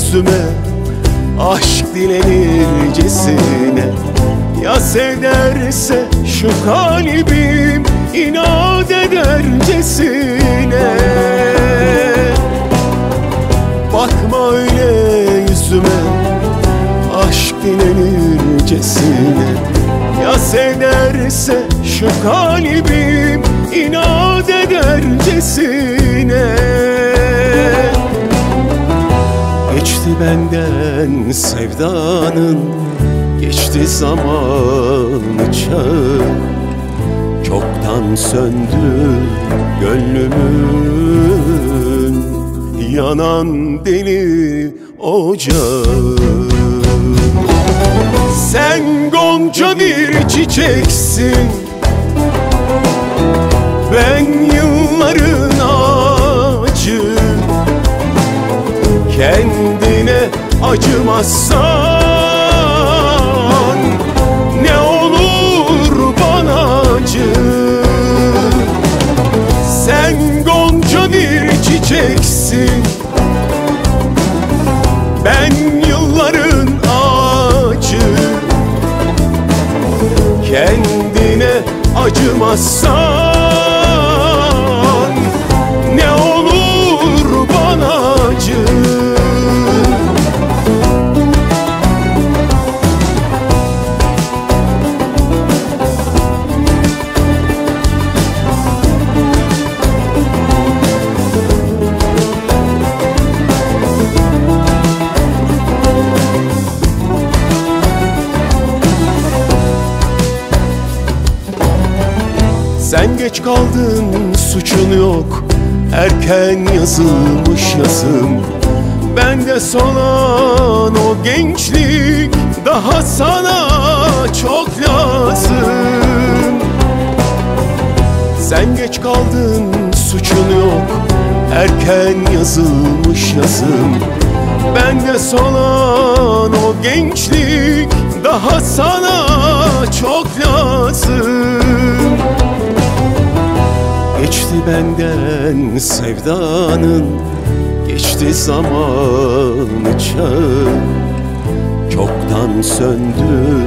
yüzüme aşk dilenircesine. Yas ederse şu kalbim inat edercesine. Bakma öyle yüzüme aşk dilenircesine. Yas ederse şu kalbim inat edercesine. Geçti benden sevdanın, geçti zamanı çağı. Çoktan söndü gönlümün yanan deli ocağı. Sen gonca bir çiçeksin, ben yılların ağacı. Kendine acımazsan ne olur bana acı. Sen gonca bir çiçeksin, ben yılların ağacı. Kendine acımazsan ne olur bana acı. Sen geç kaldın, suçun yok, erken yazılmış yazım. Bende solan o gençlik daha sana çok lazım. Sen geç kaldın, suçun yok, erken yazılmış yazım. Bende solan o gençlik daha sana çok lazım. Geçti benden sevdanın, geçti zamanı çağı. Çoktan söndü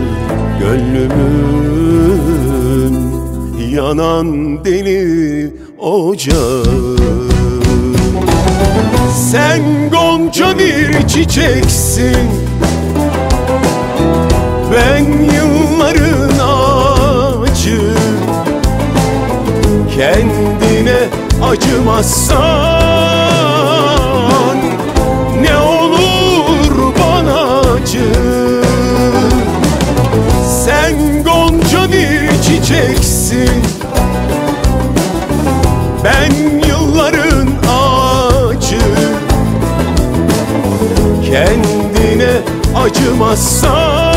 gönlümün yanan deli ocağı. Sen gonca bir çiçeksin, ben yılların ağacı. Kendine acımazsan ne olur bana acı. Sen gonca bir çiçeksin, ben yılların ağacı. Kendine acımazsan